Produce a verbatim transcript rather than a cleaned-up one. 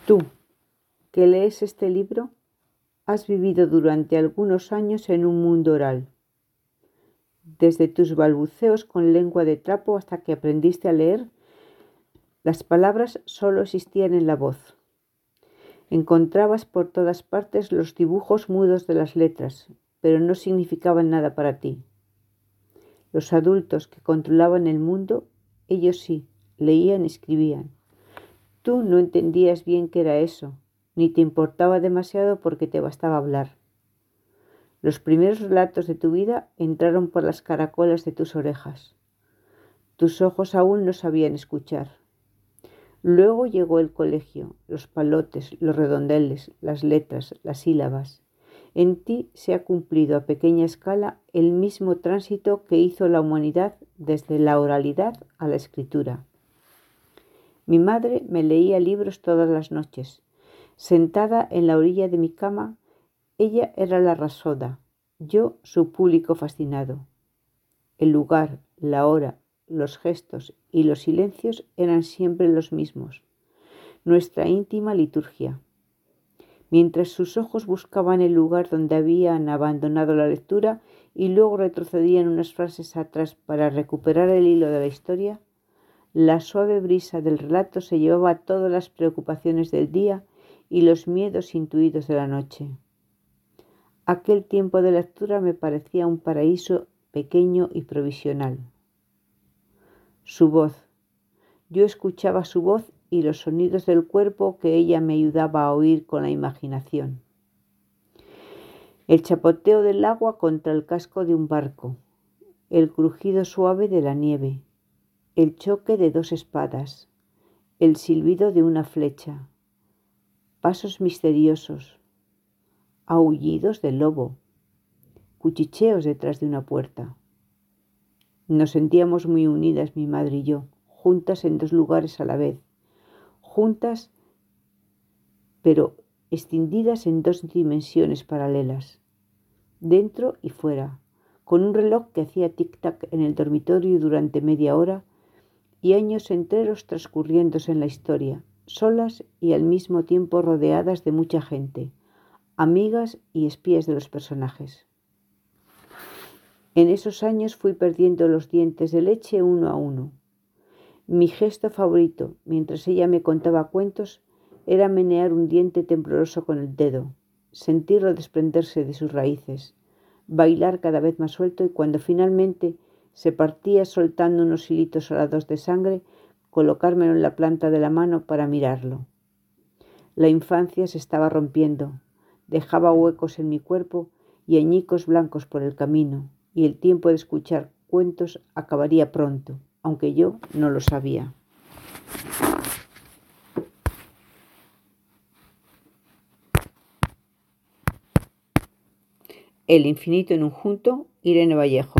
Tú, que lees este libro, has vivido durante algunos años en un mundo oral, desde tus balbuceos con lengua de trapo hasta que aprendiste a leer. Las palabras solo existían en la voz. Encontrabas por todas partes los dibujos mudos de las letras, pero no significaban nada para ti. Los adultos que controlaban el mundo, ellos sí, leían y escribían. Tú no entendías bien qué era eso, ni te importaba demasiado porque te bastaba hablar. Los primeros relatos de tu vida entraron por las caracolas de tus orejas. Tus ojos aún no sabían escuchar. Luego llegó el colegio, los palotes, los redondeles, las letras, las sílabas. En ti se ha cumplido a pequeña escala el mismo tránsito que hizo la humanidad desde la oralidad a la escritura. Mi madre me leía libros todas las noches. Sentada en la orilla de mi cama, ella era la rasoda, yo su público fascinado. El lugar, la hora, los gestos y los silencios eran siempre los mismos, nuestra íntima liturgia. Mientras sus ojos buscaban el lugar donde habían abandonado la lectura y luego retrocedían unas frases atrás para recuperar el hilo de la historia, la suave brisa del relato se llevaba todas las preocupaciones del día y los miedos intuidos de la noche. Aquel tiempo de lectura me parecía un paraíso pequeño y provisional. Su voz. Yo escuchaba su voz y los sonidos del cuerpo que ella me ayudaba a oír con la imaginación. El chapoteo del agua contra el casco de un barco, el crujido suave de la nieve, el choque de dos espadas, el silbido de una flecha, pasos misteriosos, aullidos de lobo, cuchicheos detrás de una puerta. Nos sentíamos muy unidas, mi madre y yo, juntas en dos lugares a la vez, juntas pero escindidas en dos dimensiones paralelas, dentro y fuera, con un reloj que hacía tic-tac en el dormitorio durante media hora y años enteros transcurriéndose en la historia, solas y al mismo tiempo rodeadas de mucha gente, amigas y espías de los personajes. En esos años fui perdiendo los dientes de leche uno a uno. Mi gesto favorito, mientras ella me contaba cuentos, era menear un diente tembloroso con el dedo, sentirlo desprenderse de sus raíces, bailar cada vez más suelto y cuando finalmente se partía soltando unos hilitos salados de sangre, colocármelo en la planta de la mano para mirarlo. La infancia se estaba rompiendo, dejaba huecos en mi cuerpo y añicos blancos por el camino, y el tiempo de escuchar cuentos acabaría pronto, aunque yo no lo sabía. El infinito en un junto, Irene Vallejo.